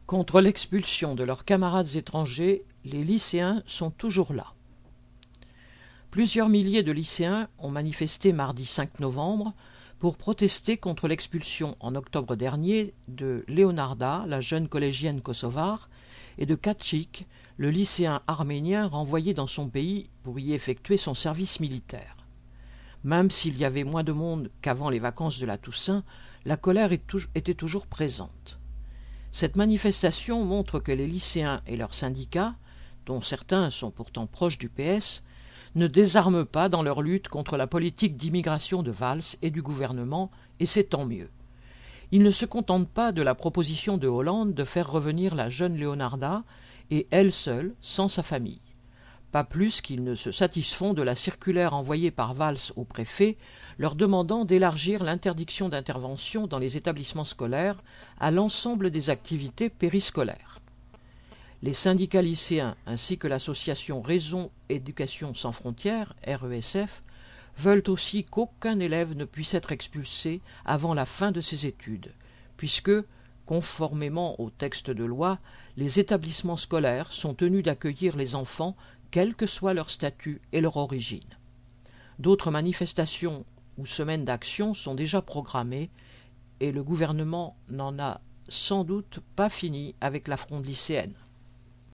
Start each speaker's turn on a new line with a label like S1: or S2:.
S1: Contre l'expulsion de leurs camarades étrangers, les lycéens sont toujours là. Plusieurs milliers de lycéens ont manifesté mardi 5 novembre pour protester contre l'expulsion en octobre dernier de Leonarda, la jeune collégienne kosovare, et de Kaçik, le lycéen arménien renvoyé dans son pays pour y effectuer son service militaire. Même s'il y avait moins de monde qu'avant les vacances de la Toussaint, la colère était toujours présente. Cette manifestation montre que les lycéens et leurs syndicats, dont certains sont pourtant proches du PS, ne désarment pas dans leur lutte contre la politique d'immigration de Valls et du gouvernement, et c'est tant mieux. Ils ne se contentent pas de la proposition de Hollande de faire revenir la jeune Leonarda, et elle seule, sans sa famille. Pas plus qu'ils ne se satisfont de la circulaire envoyée par Valls au préfet, leur demandant d'élargir l'interdiction d'intervention dans les établissements scolaires à l'ensemble des activités périscolaires. Les syndicats lycéens ainsi que l'association Raison Éducation sans frontières, RESF, veulent aussi qu'aucun élève ne puisse être expulsé avant la fin de ses études, puisque, conformément au texte de loi, les établissements scolaires sont tenus d'accueillir les enfants quel que soit leur statut et leur origine. D'autres manifestations ou semaines d'action sont déjà programmées et le gouvernement n'en a sans doute pas fini avec la fronde lycéenne.